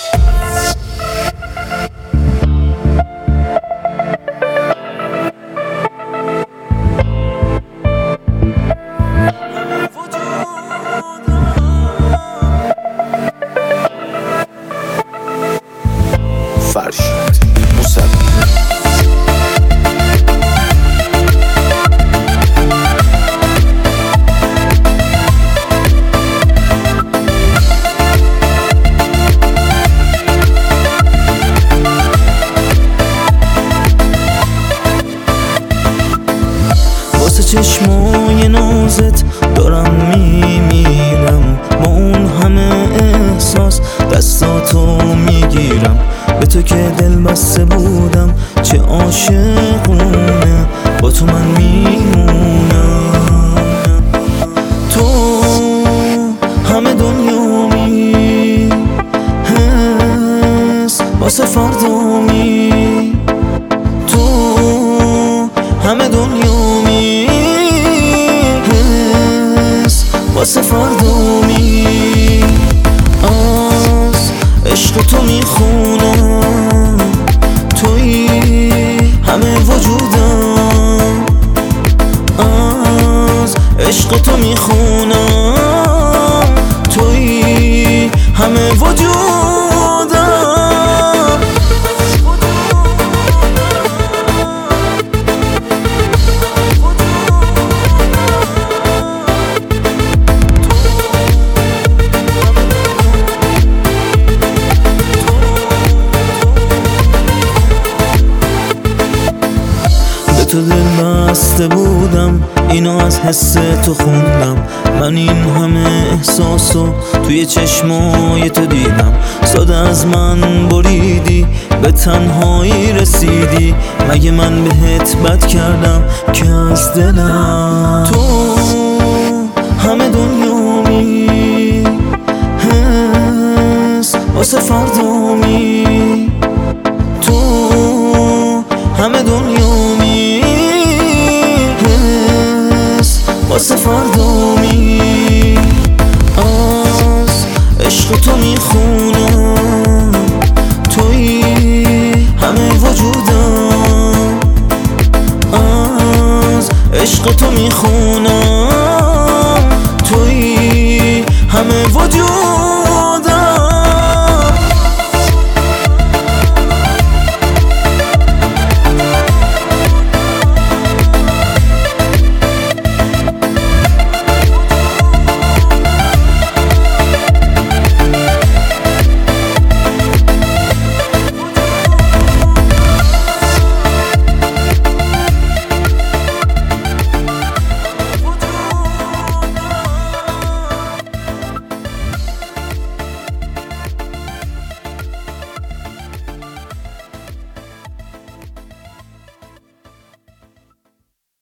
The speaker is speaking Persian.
فرشید موسوی. واسه چشمای نازت دارم میمیرم، با اون همه احساس دستاتو میگیرم. به تو که دل بسته بودم چه عاشقونه، با تو من میمونم. تو همه دنیامی، حس واسه فردامی. تو همه دنیامی، حس واسه فردامی. از عشق تو میخونم، توی همه وجودم. از عشق تو میخونم، توی همه وجودم. تو دل بسته بودم، اینو از حس تو خوندم. من این همه احساسو توی چشمای تو دیدم. ساده از من بریدی، به تنهایی رسیدی. مگه من بهت بد کردم که از دلم؟ تو همه دنیامی، حس واسه فردامی. تو همه دنیامی، واسه فردا.